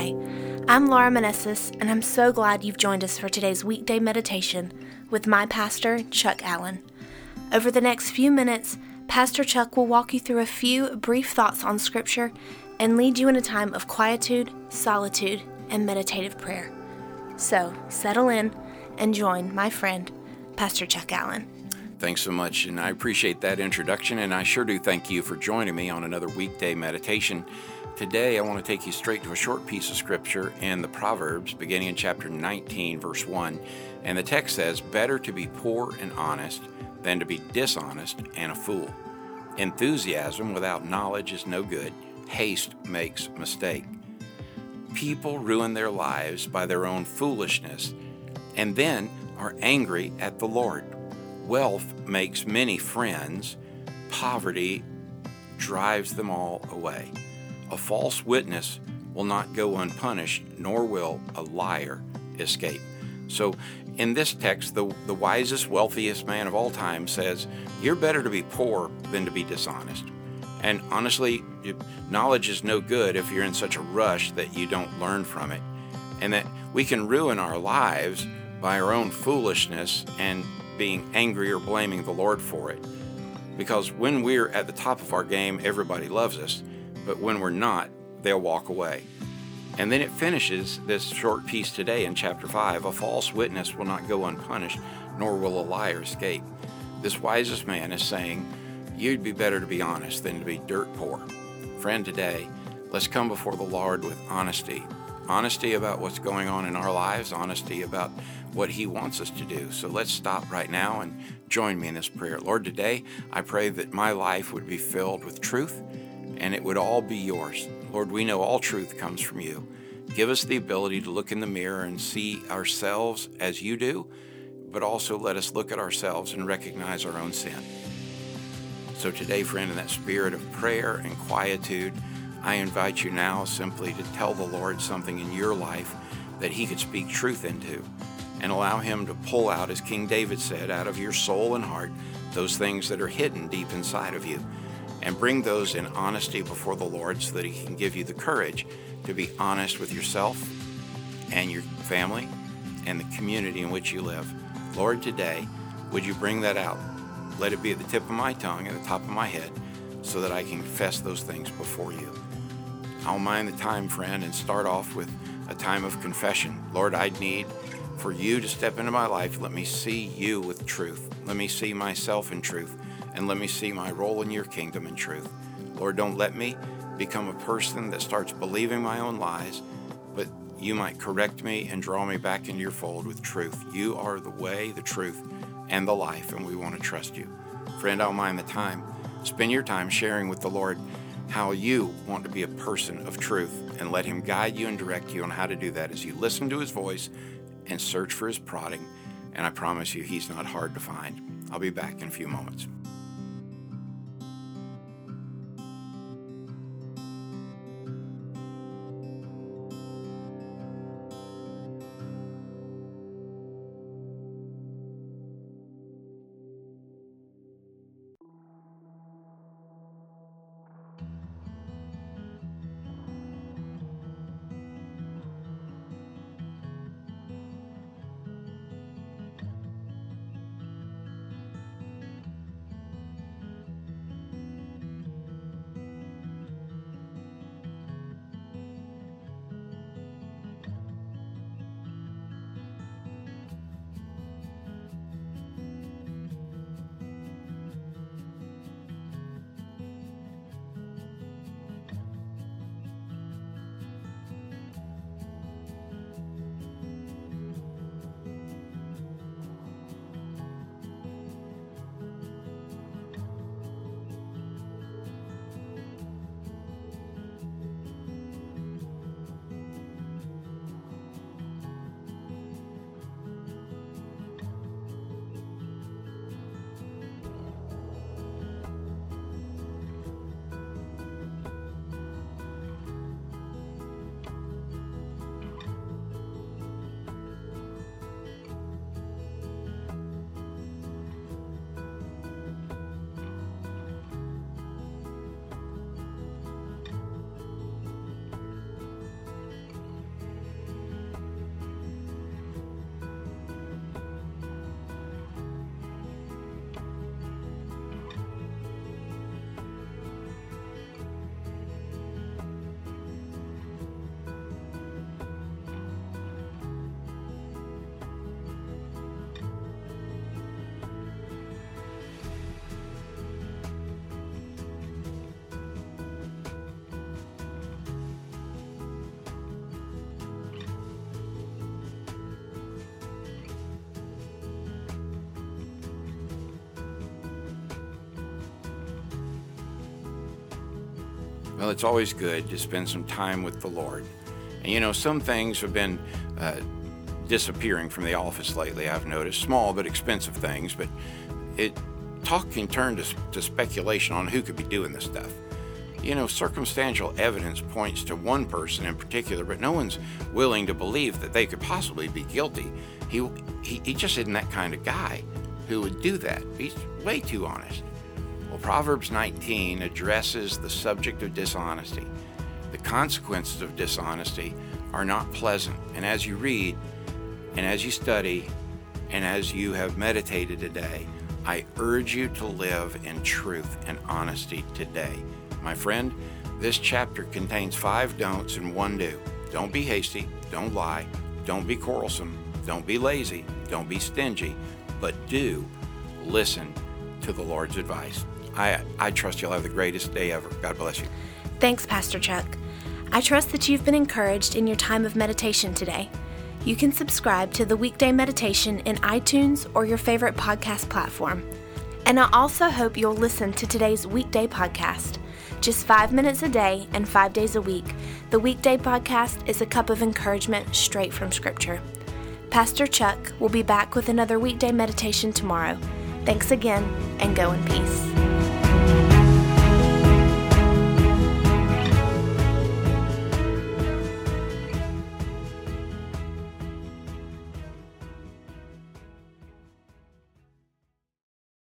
Hi, I'm Laura Manessis, and I'm so glad you've joined us for today's weekday meditation with my pastor, Chuck Allen. Over the next few minutes, Pastor Chuck will walk you through a few brief thoughts on Scripture and lead you in a time of quietude, solitude, and meditative prayer. So, settle in and join my friend, Pastor Chuck Allen. Thanks so much, and I appreciate that introduction, and I sure do thank you for joining me on another weekday meditation. Today, I want to take you straight to a short piece of Scripture in the Proverbs, beginning in chapter 19, verse 1, and the text says, "Better to be poor and honest than to be dishonest and a fool. Enthusiasm without knowledge is no good. Haste makes mistake." People ruin their lives by their own foolishness and then are angry at the Lord. Wealth makes many friends. Poverty drives them all away. A false witness will not go unpunished, nor will a liar escape. So in this text, the wisest, wealthiest man of all time says, you're better to be poor than to be dishonest. And honestly, knowledge is no good if you're in such a rush that you don't learn from it. And that we can ruin our lives by our own foolishness and being angry or blaming the Lord for it. Because when we're at the top of our game, everybody loves us. But when we're not, they'll walk away. And then it finishes this short piece today in chapter 5. A false witness will not go unpunished, nor will a liar escape. This wisest man is saying, you'd be better to be honest than to be dirt poor. Friend, today, let's come before the Lord with honesty. Honesty about what's going on in our lives, honesty about what He wants us to do. So let's stop right now and join me in this prayer. Lord, today I pray that my life would be filled with truth and it would all be yours. Lord, we know all truth comes from you. Give us the ability to look in the mirror and see ourselves as you do, but also let us look at ourselves and recognize our own sin. So today, friend, in that spirit of prayer and quietude, I invite you now simply to tell the Lord something in your life that He could speak truth into, and allow Him to pull out, as King David said, out of your soul and heart, those things that are hidden deep inside of you, and bring those in honesty before the Lord so that He can give you the courage to be honest with yourself and your family and the community in which you live. Lord, today, would you bring that out? Let it be at the tip of my tongue and the top of my head so that I can confess those things before you. I'll mind the time, friend, and start off with a time of confession. Lord, I need for you to step into my life. Let me see you with truth. Let me see myself in truth. And let me see my role in your kingdom in truth. Lord, don't let me become a person that starts believing my own lies, but you might correct me and draw me back into your fold with truth. You are the way, the truth, and the life, and we want to trust you. Friend, I'll mind the time. Spend your time sharing with the Lord how you want to be a person of truth, and let Him guide you and direct you on how to do that as you listen to His voice and search for His prodding. And I promise you, He's not hard to find. I'll be back in a few moments. Well, it's always good to spend some time with the Lord. And some things have been disappearing from the office lately, I've noticed. Small but expensive things, but talk can turn to speculation on who could be doing this stuff. Circumstantial evidence points to one person in particular, but no one's willing to believe that they could possibly be guilty. He just isn't that kind of guy who would do that. He's way too honest. Well, Proverbs 19 addresses the subject of dishonesty. The consequences of dishonesty are not pleasant, and as you read, and as you study, and as you have meditated today, I urge you to live in truth and honesty today. My friend, this chapter contains 5 don'ts and 1 do. Don't be hasty, don't lie, don't be quarrelsome, don't be lazy, don't be stingy, but do listen to the Lord's advice. I trust you'll have the greatest day ever. God bless you. Thanks, Pastor Chuck. I trust that you've been encouraged in your time of meditation today. You can subscribe to the Weekday Meditation in iTunes or your favorite podcast platform. And I also hope you'll listen to today's weekday podcast. Just 5 minutes a day and 5 days a week, the Weekday Podcast is a cup of encouragement straight from Scripture. Pastor Chuck will be back with another weekday meditation tomorrow. Thanks again, and go in peace.